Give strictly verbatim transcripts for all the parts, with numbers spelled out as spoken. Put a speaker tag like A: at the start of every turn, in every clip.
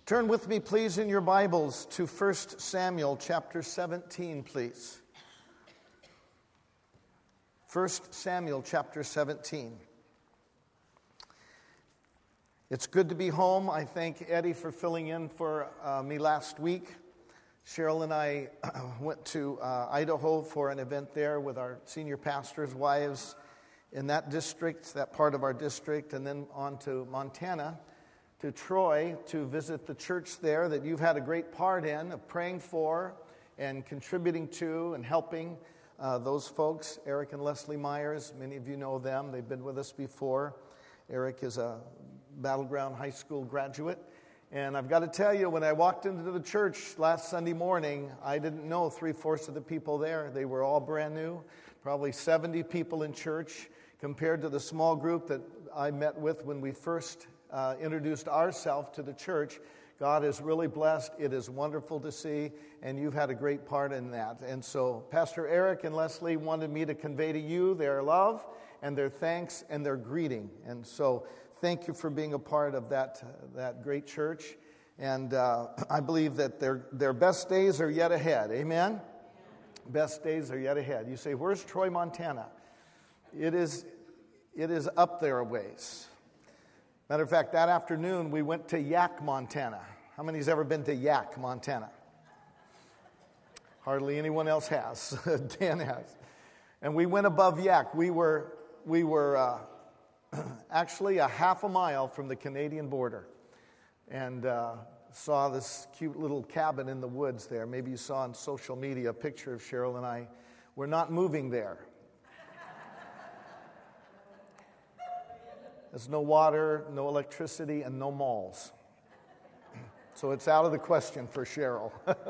A: Turn with me, please, in your Bibles to First Samuel chapter seventeen, please. First Samuel chapter seventeen. It's good to be home. I thank Eddie for filling in for uh, me last week. Cheryl and I went to uh, Idaho for an event there with our senior pastors' wives in that district, that part of our district, and then on to Montana, to Troy, to visit the church there that you've had a great part in, of praying for and contributing to and helping uh, those folks. Eric and Leslie Myers, many of you know them. They've been with us before. Eric is a Battleground High School graduate. And I've got to tell you, when I walked into the church last Sunday morning, I didn't know three-fourths of the people there. They were all brand new, probably seventy people in church, compared to the small group that I met with when we first Uh, introduced ourselves to the church. God is really blessed. It is wonderful to see, and you've had a great part in that. And so Pastor Eric and Leslie wanted me to convey to you their love and their thanks and their greeting. And so thank you for being a part of that uh, that great church. And uh, I believe that their their best days are yet ahead. Amen? Best days are yet ahead. You say, where's Troy, Montana? It is, it is up there a ways. Matter of fact, that afternoon we went to Yaak, Montana. How many's ever been to Yaak, Montana? Hardly anyone else has. Dan has. And we went above Yaak. We were we were uh, actually a half a mile from the Canadian border, and uh, saw this cute little cabin in the woods there. Maybe you saw on social media a picture of Cheryl and I. We're not moving there. There's no water, no electricity, and no malls. So it's out of the question for Cheryl.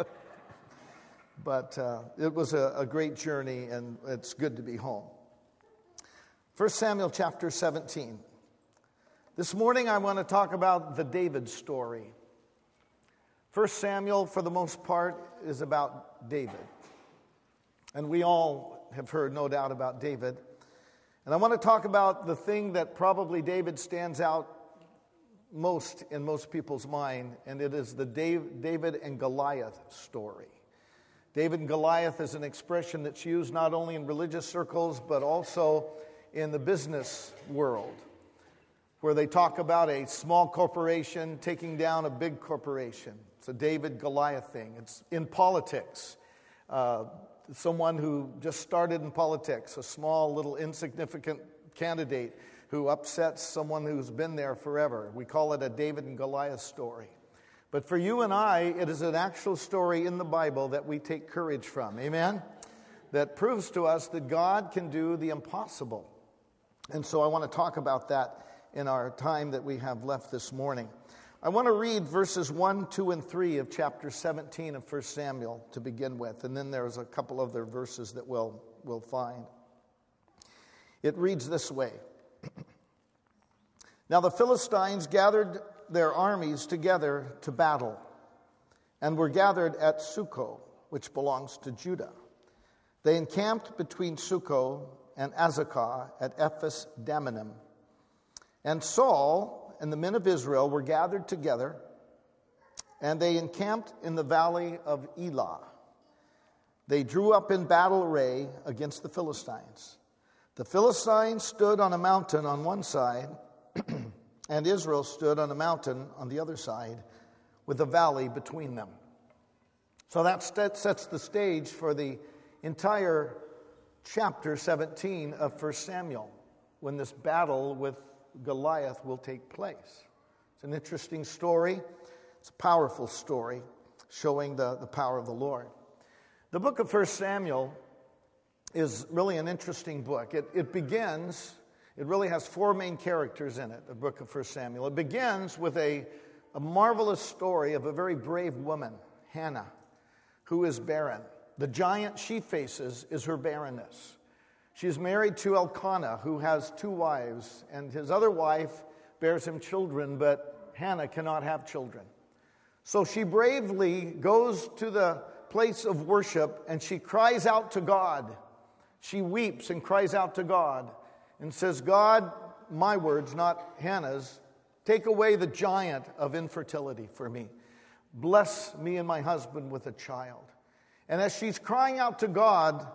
A: But uh, it was a, a great journey, and it's good to be home. First Samuel chapter seventeen. This morning I want to talk about the David story. First Samuel, for the most part, is about David. And we all have heard, no doubt, about David. And I want to talk about the thing that probably David stands out most in most people's mind, and it is the David and Goliath story. David and Goliath is an expression that's used not only in religious circles, but also in the business world, where they talk about a small corporation taking down a big corporation. It's a David-Goliath thing. It's in politics. Uh, Someone who just started in politics, a small, little, insignificant candidate who upsets someone who's been there forever. We call it a David and Goliath story. But for you and I, it is an actual story in the Bible that we take courage from. Amen? That proves to us that God can do the impossible. And so I want to talk about that in our time that we have left this morning. I want to read verses one, two, and three of chapter seventeen of First Samuel to begin with, and then there's a couple other verses that we'll, we'll find. It reads this way. Now the Philistines gathered their armies together to battle, and were gathered at Succoth, which belongs to Judah. They encamped between Succoth and Azekah at Ephes Dammim. And Saul and the men of Israel were gathered together, and they encamped in the valley of Elah. They drew up in battle array against the Philistines. The Philistines stood on a mountain on one side, and Israel stood on a mountain on the other side, with a valley between them. So that sets the stage for the entire chapter seventeen of First Samuel, when this battle with Goliath will take place. It's an interesting story. It's a powerful story showing the, the power of the Lord. The book of First Samuel is really an interesting book. It, it begins, it really has four main characters in it, the book of First Samuel. It begins with a, a marvelous story of a very brave woman, Hannah, who is barren. The giant she faces is her barrenness. She is married to Elkanah, who has two wives, and his other wife bears him children, but Hannah cannot have children. So she bravely goes to the place of worship, and she cries out to God. She weeps and cries out to God and says, God, my words, not Hannah's, Take away the giant of infertility for me. Bless me and my husband with a child. And as she's crying out to God,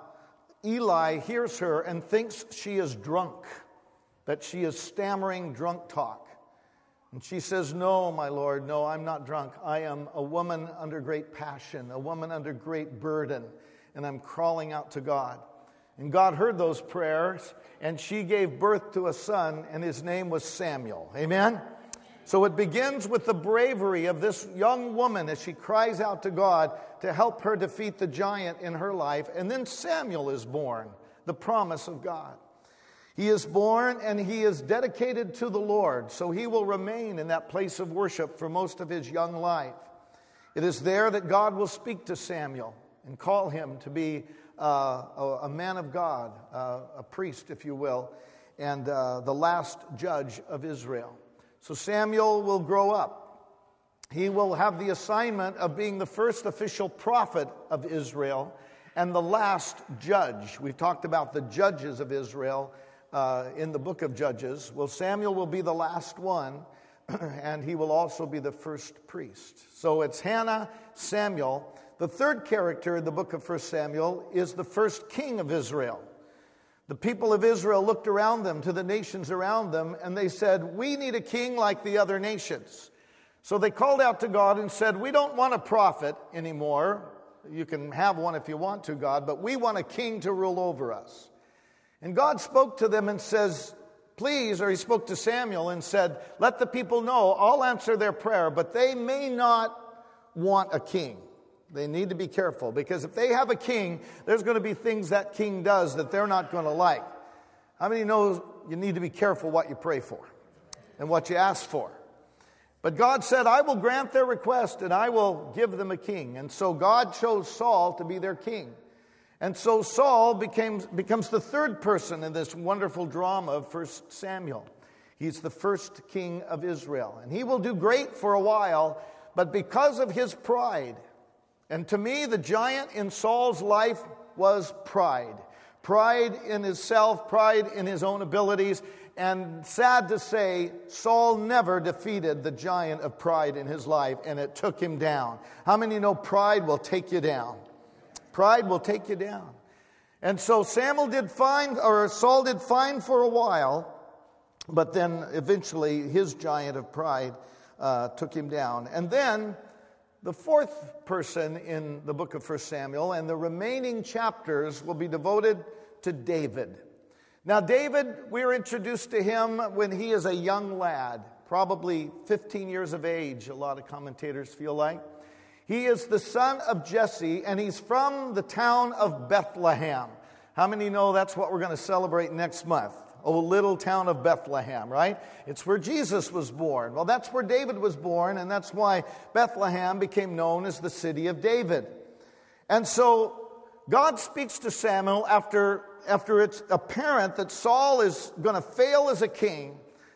A: Eli hears her and thinks she is drunk, that she is stammering drunk talk. And she says, no, my Lord, no, I'm not drunk. I am a woman under great passion, a woman under great burden, and I'm crawling out to God. And God heard those prayers, and she gave birth to a son, and his name was Samuel. Amen? So it begins with the bravery of this young woman as she cries out to God to help her defeat the giant in her life. And then Samuel is born, the promise of God. He is born and he is dedicated to the Lord, so he will remain in that place of worship for most of his young life. It is there that God will speak to Samuel and call him to be uh, a, a man of God, uh, a priest, if you will, and uh, the last judge of Israel. So Samuel will grow up. He will have the assignment of being the first official prophet of Israel and the last judge. We've talked about the judges of Israel uh, in the book of Judges. Well, Samuel will be the last one, and he will also be the first priest. So it's Hannah, Samuel. The third character in the book of First Samuel is the first king of Israel. The people of Israel looked around them to the nations around them, and they said, we need a king like the other nations. So they called out to God and said, we don't want a prophet anymore. You can have one if you want to, God, but we want a king to rule over us. And God spoke to them and says, please, or he spoke to Samuel and said, let the people know, I'll answer their prayer, but they may not want a king. They need to be careful, because if they have a king, there's going to be things that king does that they're not going to like. How many know you need to be careful what you pray for and what you ask for? But God said, I will grant their request and I will give them a king. And so God chose Saul to be their king. And so Saul became, becomes the third person in this wonderful drama of First Samuel. He's the first king of Israel. And he will do great for a while, but because of his pride, and to me, the giant in Saul's life was pride. Pride in himself, pride in his own abilities. And sad to say, Saul never defeated the giant of pride in his life, and it took him down. How many know pride will take you down? Pride will take you down. And so Samuel did fine, or Saul did fine for a while, but then eventually his giant of pride uh, took him down. And then the fourth person in the book of First Samuel, and the remaining chapters will be devoted to David. Now, David, we're introduced to him when he is a young lad, probably fifteen years of age, a lot of commentators feel like. He is the son of Jesse, and he's from the town of Bethlehem. How many know that's what we're going to celebrate next month? Oh, little town of Bethlehem, right? It's where Jesus was born. Well, that's where David was born, and that's why Bethlehem became known as the city of David. And so God speaks to Samuel after, after it's apparent that Saul is going to fail as a king.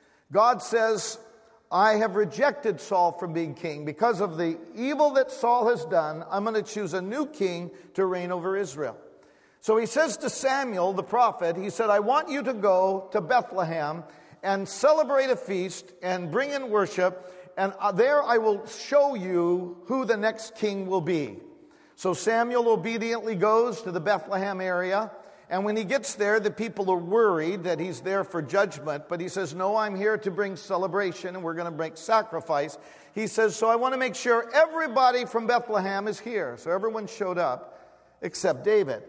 A: God says, I have rejected Saul from being king. Because of the evil that Saul has done, I'm going to choose a new king to reign over Israel. So he says to Samuel, the prophet, he said, I want you to go to Bethlehem and celebrate a feast and bring in worship, and there I will show you who the next king will be. So Samuel obediently goes to the Bethlehem area, and when he gets there, the people are worried that he's there for judgment, but he says, no, I'm here to bring celebration, and we're going to make sacrifice. He says, so I want to make sure everybody from Bethlehem is here. So everyone showed up except David.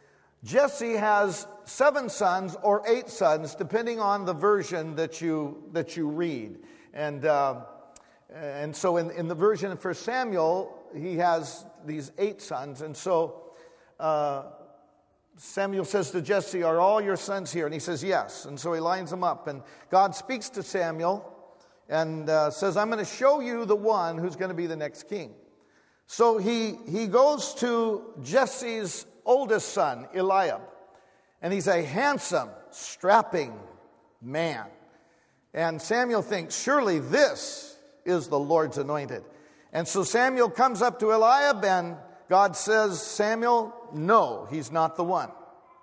A: Jesse has seven sons or eight sons, depending on the version that you that you read. And uh, and so in, in the version of First Samuel, he has these eight sons. And so uh, Samuel says to Jesse, are all your sons here? And he says, yes. And so he lines them up. And God speaks to Samuel and uh, says, I'm going to show you the one who's going to be the next king. So he he goes to Jesse's oldest son, Eliab. And he's a handsome, strapping man. And Samuel thinks, surely this is the Lord's anointed. And so Samuel comes up to Eliab, and God says, Samuel, no, he's not the one.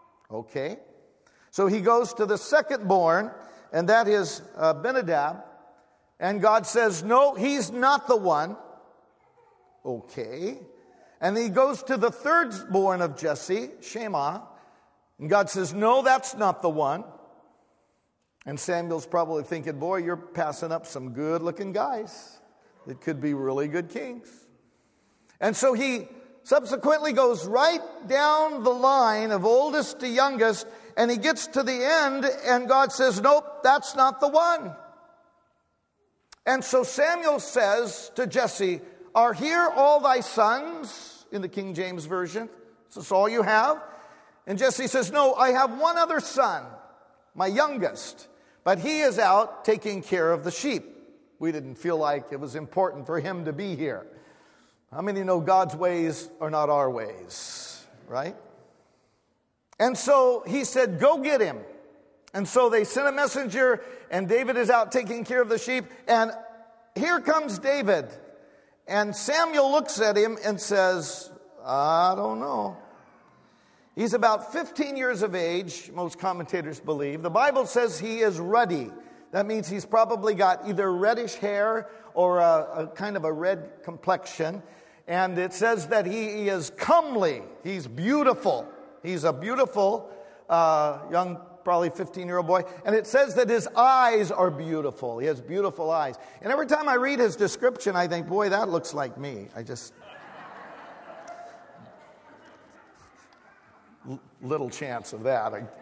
A: Okay. So he goes to the second born, and that is uh, Benadab. And God says, no, he's not the one. Okay. And he goes to the third born of Jesse, Shammah. And God says, no, that's not the one. And Samuel's probably thinking, boy, you're passing up some good-looking guys that could be really good kings. And so he subsequently goes right down the line of oldest to youngest, and he gets to the end, and God says, nope, that's not the one. And so Samuel says to Jesse, are here all thy sons? In the King James Version. Is this all you have? And Jesse says, no, I have one other son, my youngest, but he is out taking care of the sheep. We didn't feel like it was important for him to be here. How many know God's ways are not our ways, right? And so he said, go get him. And so they sent a messenger, and David is out taking care of the sheep, and here comes David. And Samuel looks at him and says, I don't know. He's about fifteen years of age, most commentators believe. The Bible says he is ruddy. That means he's probably got either reddish hair or a, a kind of a red complexion. And it says that he is comely. He's beautiful. He's a beautiful uh, young, probably fifteen-year-old boy. And it says that his eyes are beautiful. He has beautiful eyes. And every time I read his description, I think, boy, that looks like me. I just... Little chance of that. I,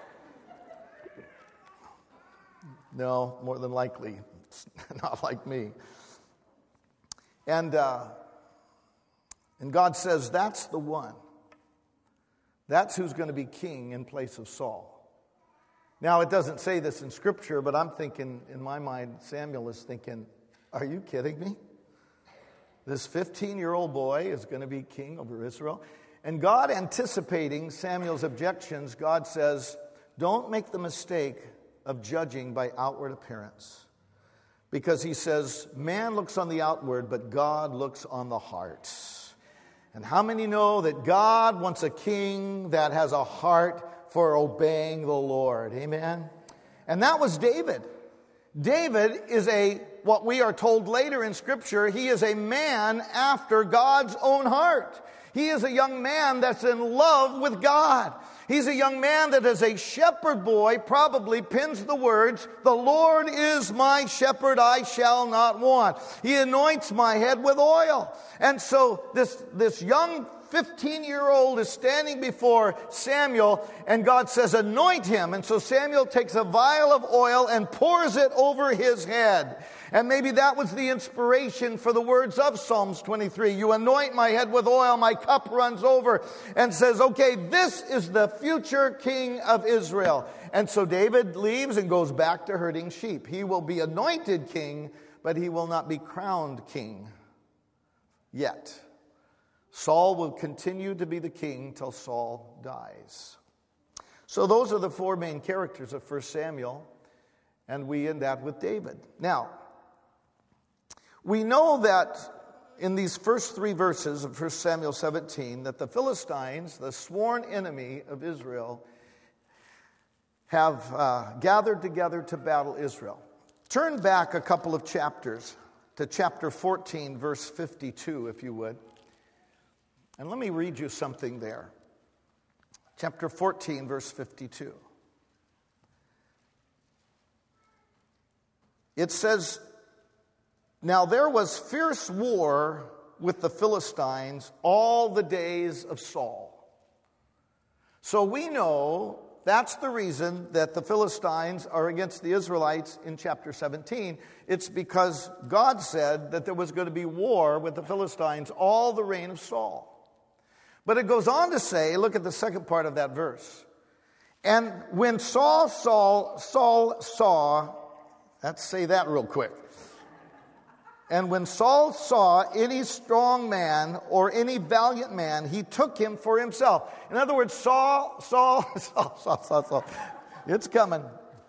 A: no, more than likely, it's not like me. And uh, and God says, that's the one. That's who's going to be king in place of Saul. Now, it doesn't say this in Scripture, but I'm thinking, in my mind, Samuel is thinking, are you kidding me? This fifteen-year-old boy is going to be king over Israel? And God, anticipating Samuel's objections, God says, don't make the mistake of judging by outward appearance. Because he says, man looks on the outward, but God looks on the heart. And how many know that God wants a king that has a heart for obeying the Lord? Amen? And that was David. David is a, what we are told later in Scripture, he is a man after God's own heart. He is a young man that's in love with God. He's a young man that as a shepherd boy probably pins the words, the Lord is my shepherd, I shall not want. He anoints my head with oil. And so this, this young fifteen-year-old is standing before Samuel, and God says, anoint him. And so Samuel takes a vial of oil and pours it over his head. And maybe that was the inspiration for the words of Psalms twenty-three. You anoint my head with oil, my cup runs over, and says, okay, this is the future king of Israel. And so David leaves and goes back to herding sheep. He will be anointed king, but he will not be crowned king yet. Saul will continue to be the king till Saul dies. So those are the four main characters of First Samuel, and we end that with David. Now, we know that in these first three verses of First Samuel seventeen, that the Philistines, the sworn enemy of Israel, have uh, gathered together to battle Israel. Turn back a couple of chapters to chapter fourteen, verse fifty-two, if you would. And let me read you something there. Chapter fourteen, verse fifty-two. It says, now there was fierce war with the Philistines all the days of Saul. So we know that's the reason that the Philistines are against the Israelites in chapter seventeen. It's because God said that there was going to be war with the Philistines all the reign of Saul. But it goes on to say, look at the second part of that verse. And when Saul, Saul, Saul saw, let's say that real quick. And when Saul saw any strong man or any valiant man, he took him for himself. In other words, Saul, Saul, Saul, Saul, Saul, Saul. It's coming.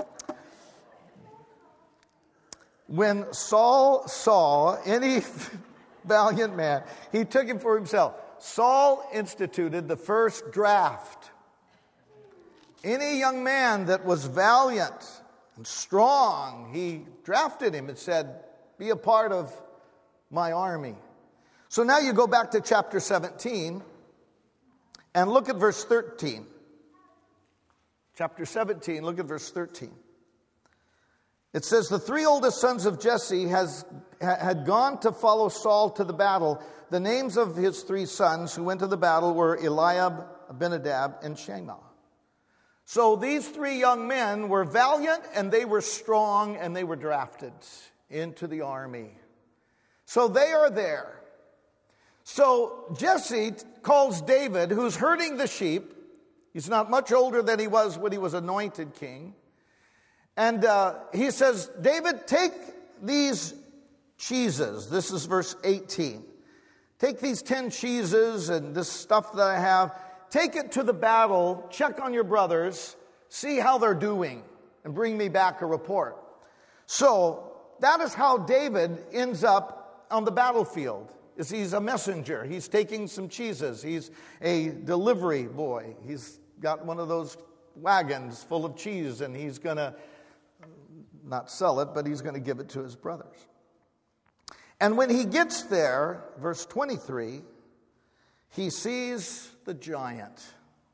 A: When Saul saw any valiant man, he took him for himself. Saul instituted the first draft. Any young man that was valiant, strong. He drafted him and said, be a part of my army. So now you go back to chapter seventeen and look at verse thirteen. Chapter seventeen, look at verse thirteen. It says, the three oldest sons of Jesse has, had gone to follow Saul to the battle. The names of his three sons who went to the battle were Eliab, Abinadab, and Shema. So these three young men were valiant, and they were strong, and they were drafted into the army. So they are there. So Jesse calls David, who's herding the sheep. He's not much older than he was when he was anointed king. And uh, he says, David, take these cheeses. This is verse eighteen. Take these ten cheeses and this stuff that I have. Take it to the battle. Check on your brothers. See how they're doing. And bring me back a report. So that is how David ends up on the battlefield. Is he's a messenger. He's taking some cheeses. He's a delivery boy. He's got one of those wagons full of cheese, and he's going to not sell it, but he's going to give it to his brothers. And when he gets there, verse twenty-three, he sees the giant.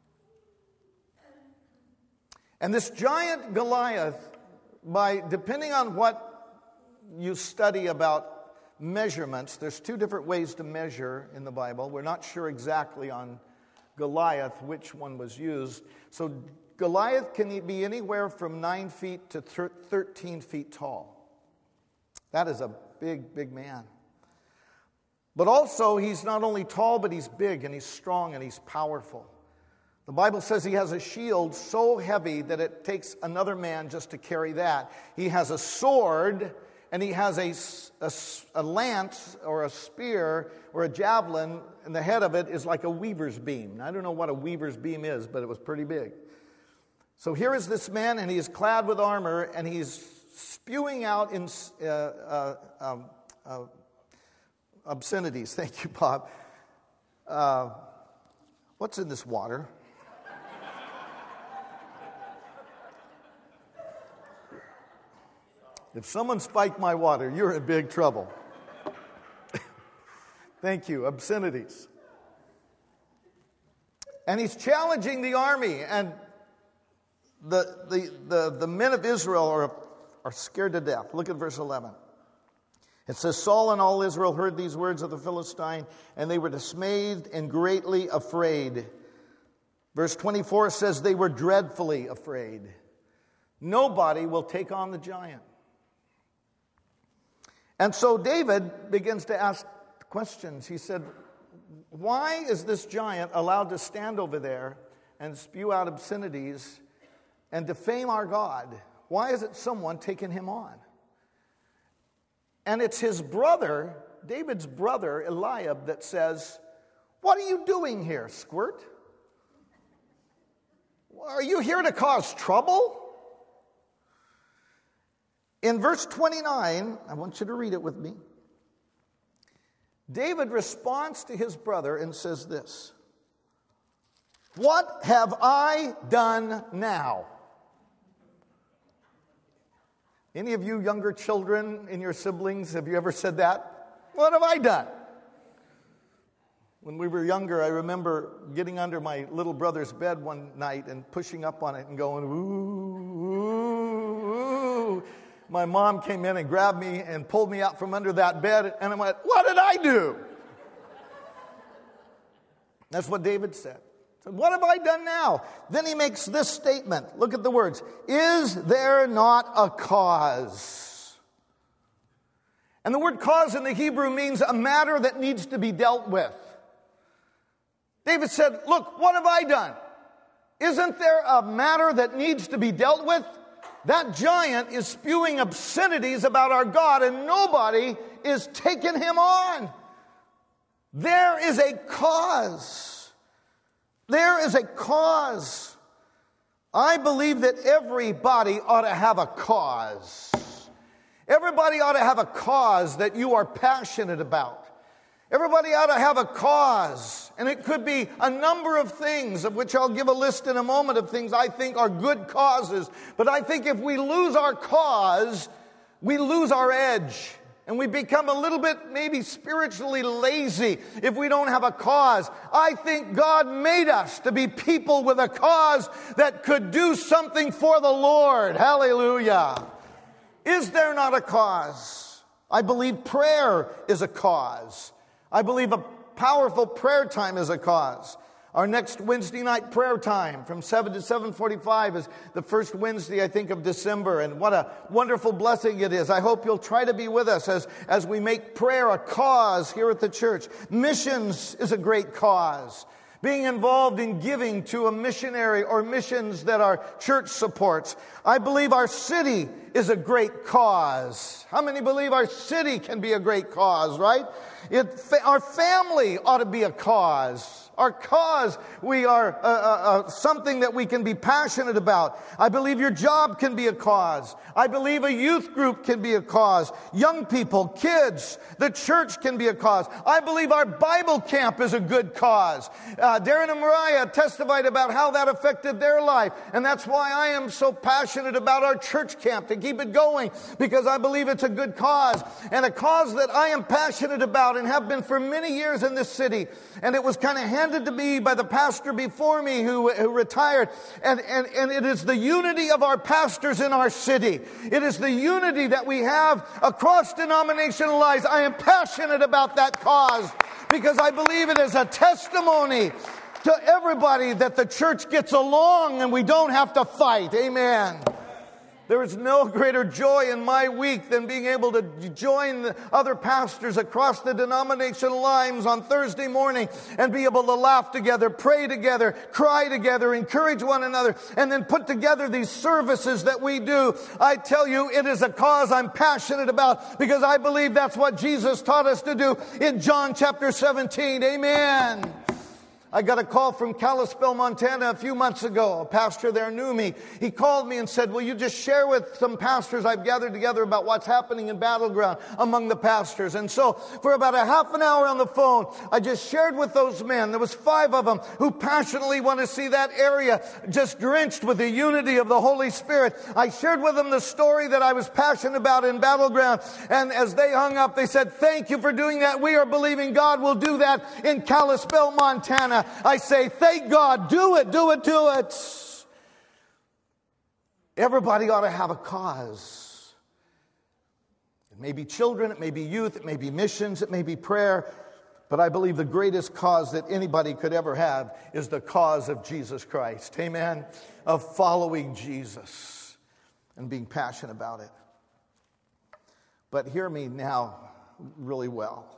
A: And this giant Goliath, by depending on what you study about measurements, there's two different ways to measure in the Bible. We're not sure exactly on Goliath which one was used. So Goliath can be anywhere from nine feet to thirteen feet tall. That is a big, big man. But also, he's not only tall, but he's big, and he's strong, and he's powerful. The Bible says he has a shield so heavy that it takes another man just to carry that. He has a sword, and he has a, a, a lance or a spear or a javelin, and the head of it is like a weaver's beam. Now, I don't know what a weaver's beam is, but it was pretty big. So here is this man, and he is clad with armor, and he's spewing out in uh, uh, um, uh, obscenities. Thank you, Bob. Uh, what's in this water? If someone spiked my water, you're in big trouble. Thank you, obscenities. And he's challenging the army, and the the the, the men of Israel are, are scared to death. Look at verse eleven. It says, Saul and all Israel heard these words of the Philistine, and they were dismayed and greatly afraid. Verse twenty-four says they were dreadfully afraid. Nobody will take on the giant. And so David begins to ask questions. He said, why is this giant allowed to stand over there and spew out obscenities and defame our God? Why isn't someone taking him on? And it's his brother, David's brother, Eliab, that says, what are you doing here, squirt? Are you here to cause trouble? In verse twenty-nine, I want you to read it with me. David responds to his brother and says this, what have I done now? Any of you younger children in your siblings, have you ever said that? What have I done? When we were younger, I remember getting under my little brother's bed one night and pushing up on it and going, ooh, ooh, ooh. My mom came in and grabbed me and pulled me out from under that bed, and I went, what did I do? That's what David said. So what have I done now? Then he makes this statement. Look at the words. Is there not a cause? And the word cause in the Hebrew means a matter that needs to be dealt with. David said, look, what have I done? Isn't there a matter that needs to be dealt with? That giant is spewing obscenities about our God, and nobody is taking him on. There is a cause. There is a cause. I believe that everybody ought to have a cause. Everybody ought to have a cause that you are passionate about. Everybody ought to have a cause And it could be a number of things, of which I'll give a list in a moment of things I think are good causes. But I think if we lose our cause, we lose our edge. And we become a little bit maybe spiritually lazy if we don't have a cause. I think God made us to be people with a cause that could do something for the Lord. Hallelujah. Is there not a cause? I believe prayer is a cause. I believe a powerful prayer time is a cause. Our next Wednesday night prayer time from seven to seven forty-five is the first Wednesday, I think, of December. And what a wonderful blessing it is. I hope you'll try to be with us as, as we make prayer a cause here at the church. Missions is a great cause. Being involved in giving to a missionary or missions that our church supports. I believe our city is a great cause. How many believe our city can be a great cause, right? It, our family ought to be a cause. Our cause, we are uh, uh, uh, something that we can be passionate about. I believe your job can be a cause. I believe a youth group can be a cause. Young people, kids, the church can be a cause. I believe our Bible camp is a good cause. Uh, Darren and Mariah testified about how that affected their life. And that's why I am so passionate about our church camp, to keep it going, because I believe it's a good cause. And a cause that I am passionate about and have been for many years in this city. And it was kind of handed to me by the pastor before me who, who retired. And, and, and it is the unity of our pastors in our city. It is the unity that we have across denominational lines. I am passionate about that cause because I believe it is a testimony to everybody that the church gets along and we don't have to fight. Amen. There is no greater joy in my week than being able to join the other pastors across the denominational lines on Thursday morning and be able to laugh together, pray together, cry together, encourage one another, and then put together these services that we do. I tell you, it is a cause I'm passionate about because I believe that's what Jesus taught us to do in John chapter seventeen. Amen. I got a call from Kalispell, Montana a few months ago. A pastor there knew me. He called me and said, will you just share with some pastors I've gathered together about what's happening in Battleground among the pastors. And so for about a half an hour on the phone, I just shared with those men. There was five of them who passionately want to see that area just drenched with the unity of the Holy Spirit. I shared with them the story that I was passionate about in Battleground. And as they hung up, they said, thank you for doing that. We are believing God will do that in Kalispell, Montana. I say, thank God, do it, do it, do it. Everybody ought to have a cause. It may be children, it may be youth, it may be missions, it may be prayer. But I believe the greatest cause that anybody could ever have is the cause of Jesus Christ. Amen? Of following Jesus and being passionate about it. But hear me now really well.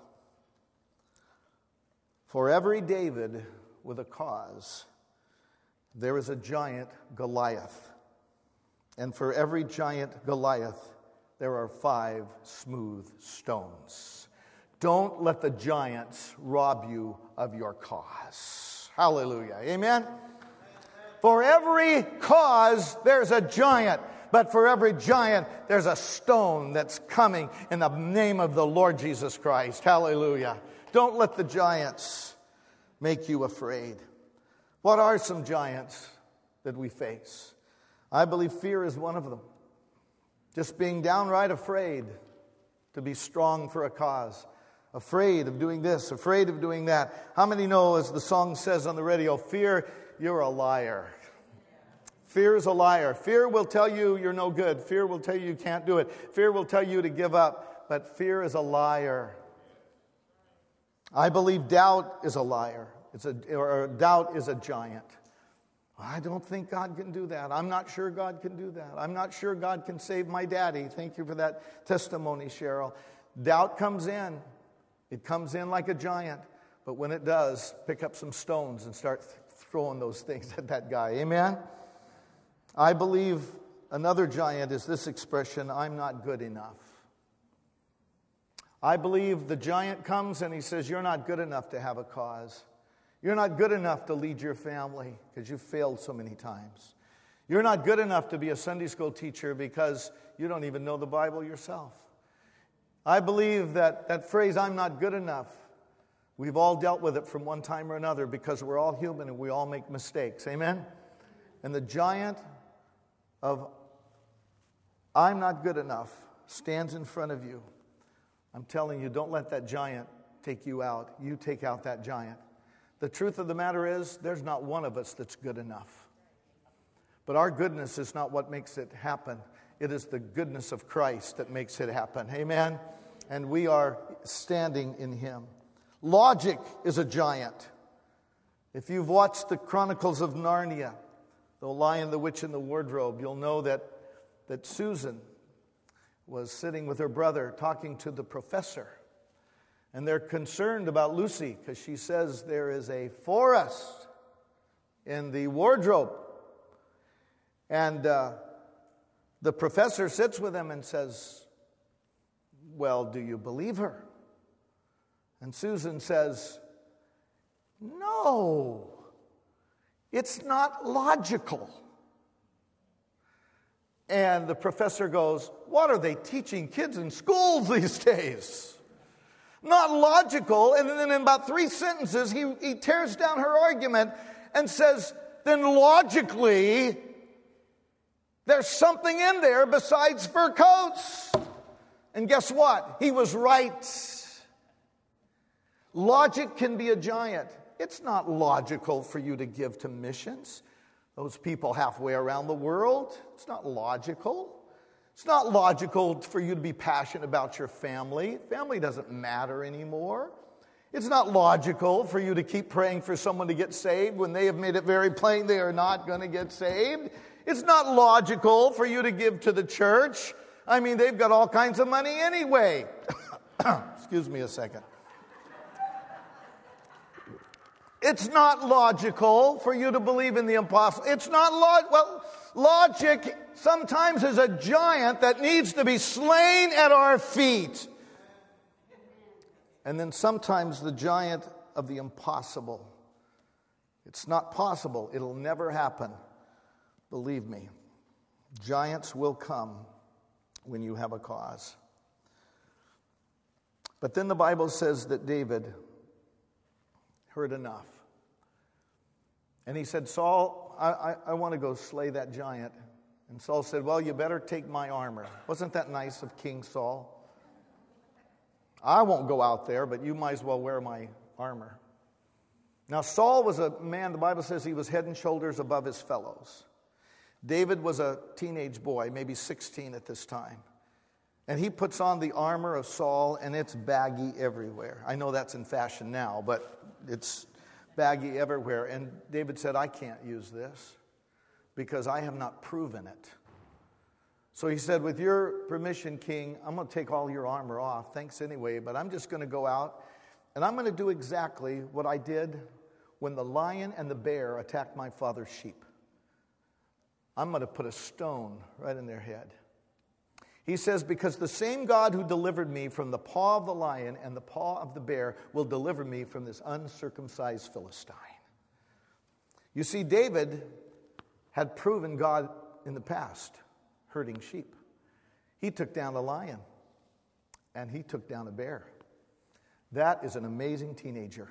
A: For every David with a cause, there is a giant Goliath. And for every giant Goliath, there are five smooth stones. Don't let the giants rob you of your cause. Hallelujah. Amen? For every cause, there's a giant. But for every giant, there's a stone that's coming in the name of the Lord Jesus Christ. Hallelujah. Don't let the giants make you afraid. What are some giants that we face? I believe fear is one of them. Just being downright afraid to be strong for a cause. Afraid of doing this, afraid of doing that. How many know, as the song says on the radio, fear, you're a liar. Fear is a liar. Fear will tell you you're no good. Fear will tell you you can't do it. Fear will tell you to give up. But fear is a liar. I believe doubt is a liar. It's a, or doubt is a giant. I don't think God can do that. I'm not sure God can do that. I'm not sure God can save my daddy. Thank you for that testimony, Cheryl. Doubt comes in. It comes in like a giant. But when it does, pick up some stones and start throwing those things at that guy. Amen? I believe another giant is this expression, I'm not good enough. I believe the giant comes and he says, you're not good enough to have a cause. You're not good enough to lead your family because you've failed so many times. You're not good enough to be a Sunday school teacher because you don't even know the Bible yourself. I believe that that phrase, I'm not good enough, We've all dealt with it from one time or another because we're all human and we all make mistakes. Amen? And the giant of I'm not good enough stands in front of you. I'm telling you, don't let that giant take you out. You take out that giant. The truth of the matter is, there's not one of us that's good enough. But our goodness is not what makes it happen. It is the goodness of Christ that makes it happen. Amen? And we are standing in Him. Logic is a giant. If you've watched the Chronicles of Narnia, The Lion, the Witch, and the Wardrobe, you'll know that, that Susan was sitting with her brother talking to the professor. And they're concerned about Lucy because she says there is a forest in the wardrobe. And uh, the professor sits with them and says, well, do you believe her? And Susan says, no, it's not logical. And the professor goes, what are they teaching kids in schools these days? Not logical. And then in about three sentences, he, he tears down her argument and says, then logically, there's something in there besides fur coats. And guess what? He was right. Logic can be a giant. It's not logical for you to give to missions. Those people halfway around the world, it's not logical. It's not logical for you to be passionate about your family. Family doesn't matter anymore. It's not logical for you to keep praying for someone to get saved when they have made it very plain they are not going to get saved. It's not logical for you to give to the church. I mean, they've got all kinds of money anyway. Excuse me a second. It's not logical for you to believe in the impossible. It's not log- well, logic sometimes is a giant that needs to be slain at our feet. And then sometimes the giant of the impossible. It's not possible. It'll never happen. Believe me. Giants will come when you have a cause. But then the Bible says that David heard enough. And he said, Saul, I, I, I want to go slay that giant. And Saul said, well, you better take my armor. Wasn't that nice of King Saul? I won't go out there, but you might as well wear my armor. Now, Saul was a man, the Bible says he was head and shoulders above his fellows. David was a teenage boy, maybe sixteen at this time. And he puts on the armor of Saul, and it's baggy everywhere. I know that's in fashion now, but it's baggy everywhere. And David said, I can't use this because I have not proven it. So he said, with your permission, King, I'm going to take all your armor off. Thanks anyway, but I'm just going to go out, and I'm going to do exactly what I did when the lion and the bear attacked my father's sheep. I'm going to put a stone right in their head. He says, because the same God who delivered me from the paw of the lion and the paw of the bear will deliver me from this uncircumcised Philistine. You see, David had proven God in the past, herding sheep. He took down a lion, and he took down a bear. That is an amazing teenager.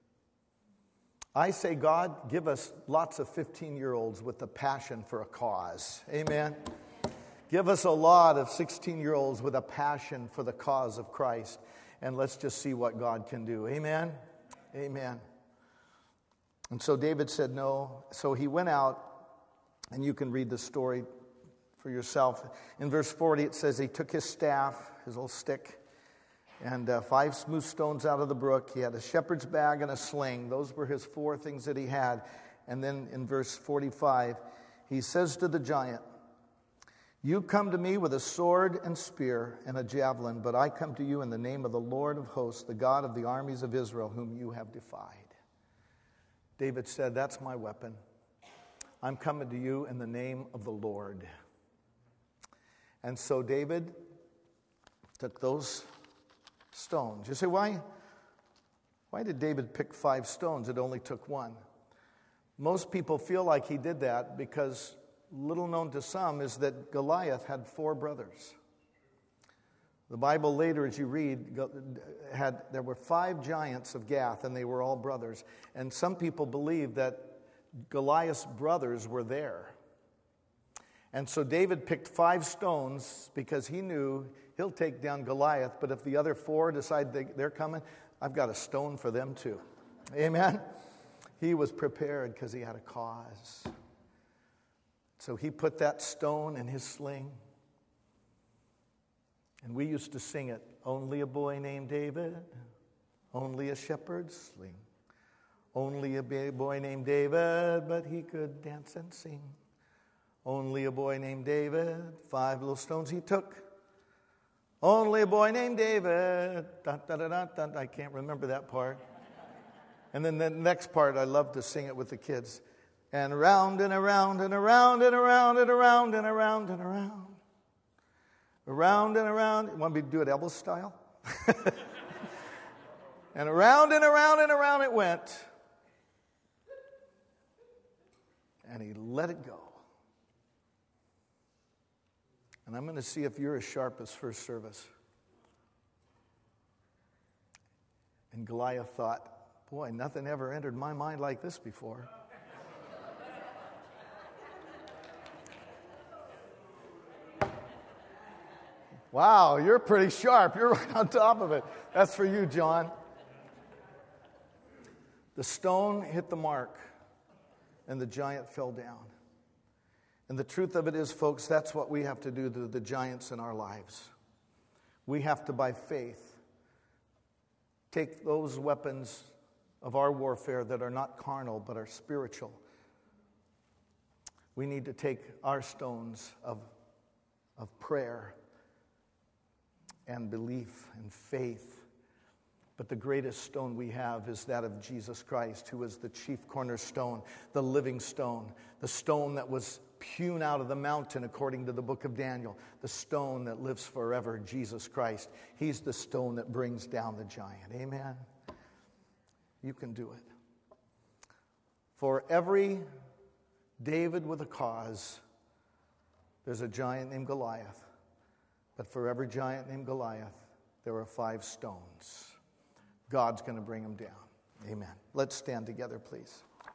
A: I say, God, give us lots of fifteen-year-olds with the passion for a cause. Amen. Give us a lot of sixteen-year-olds with a passion for the cause of Christ. And let's just see what God can do. Amen? Amen. And so David said no. So he went out, and you can read the story for yourself. In verse forty, it says he took his staff, his little stick, and uh, five smooth stones out of the brook. He had a shepherd's bag and a sling. Those were his four things that he had. And then in verse forty-five, he says to the giant, you come to me with a sword and spear and a javelin, but I come to you in the name of the Lord of hosts, the God of the armies of Israel, whom you have defied. David said, that's my weapon. I'm coming to you in the name of the Lord. And so David took those stones. You say, why? Why did David pick five stones? It only took one. Most people feel like he did that because little known to some is that Goliath had four brothers. The Bible later, as you read, had there were five giants of Gath, and they were all brothers. And some people believe that Goliath's brothers were there. And so David picked five stones because he knew he'll take down Goliath, but if the other four decide they, they're coming, I've got a stone for them too. Amen? He was prepared because he had a cause. So he put that stone in his sling. And we used to sing it, only a boy named David, only a shepherd's sling. Only a boy named David, but he could dance and sing. Only a boy named David, five little stones he took. Only a boy named David. Dun, dun, dun, dun, dun. I can't remember that part. And then the next part, I love to sing it with the kids. And around and around and around and around and around and around and around. Around and around. You want me to do it Elvis style? And around and around and around it went. And he let it go. And I'm going to see if you're as sharp as first service. And Goliath thought, boy, nothing ever entered my mind like this before. Wow, you're pretty sharp. You're right on top of it. That's for you, John. The stone hit the mark, and the giant fell down. And the truth of it is, folks, that's what we have to do to the giants in our lives. We have to, by faith, take those weapons of our warfare that are not carnal but are spiritual. We need to take our stones of, of prayer and belief and faith. But the greatest stone we have is that of Jesus Christ, who is the chief cornerstone, the living stone, the stone that was hewn out of the mountain according to the book of Daniel, the stone that lives forever, Jesus Christ. He's the stone that brings down the giant. Amen? You can do it. For every David with a cause, there's a giant named Goliath. But for every giant named Goliath, there are five stones. God's going to bring them down. Amen. Let's stand together, please.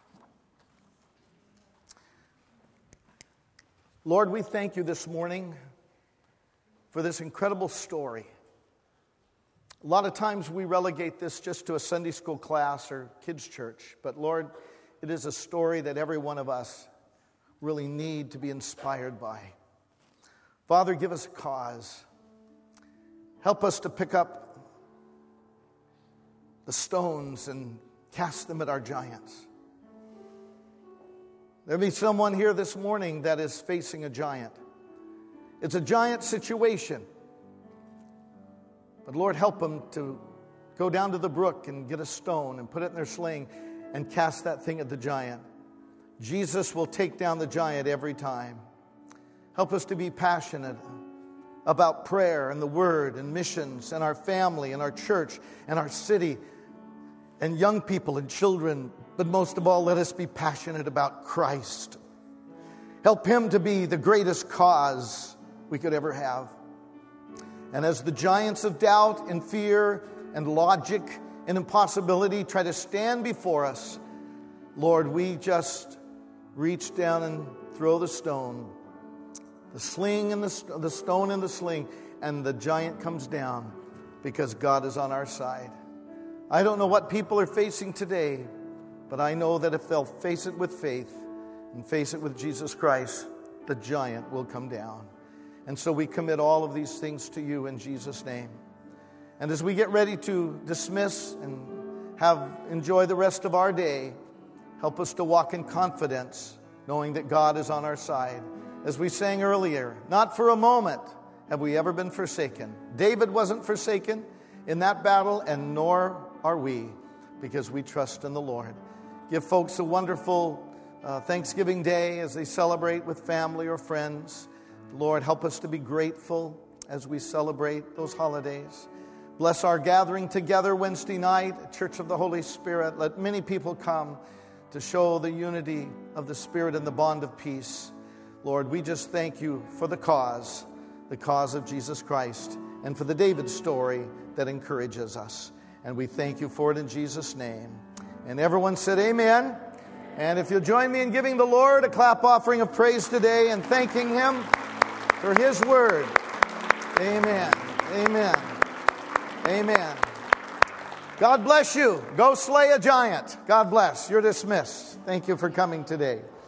A: Lord, we thank you this morning for this incredible story. A lot of times we relegate this just to a Sunday school class or kids' church. But Lord, it is a story that every one of us really need to be inspired by. Father, give us a cause. Help us to pick up the stones and cast them at our giants. There may be someone here this morning that is facing a giant. It's a giant situation. But Lord, help them to go down to the brook and get a stone and put it in their sling and cast that thing at the giant. Jesus will take down the giant every time. Help us to be passionate about prayer and the Word and missions and our family and our church and our city and young people and children. But most of all, let us be passionate about Christ. Help Him to be the greatest cause we could ever have. And as the giants of doubt and fear and logic and impossibility try to stand before us, Lord, we just reach down and throw the stone. The sling and the, the stone and the sling, and the giant comes down because God is on our side. I don't know what people are facing today, but I know that if they'll face it with faith and face it with Jesus Christ, the giant will come down. And so we commit all of these things to you in Jesus' name. And as we get ready to dismiss and have enjoy the rest of our day, help us to walk in confidence, knowing that God is on our side. As we sang earlier, not for a moment have we ever been forsaken. David wasn't forsaken in that battle, and nor are we, because we trust in the Lord. Give folks a wonderful uh, Thanksgiving day as they celebrate with family or friends. Lord, help us to be grateful as we celebrate those holidays. Bless our gathering together Wednesday night, Church of the Holy Spirit. Let many people come to show the unity of the Spirit and the bond of peace. Lord, we just thank you for the cause, the cause of Jesus Christ. and for the David story that encourages us. And we thank you for it in Jesus' name. And everyone said amen. And if you'll join me in giving the Lord a clap offering of praise today and thanking Him for His word. Amen. Amen. Amen. God bless you. Go slay a giant. God bless. You're dismissed. Thank you for coming today.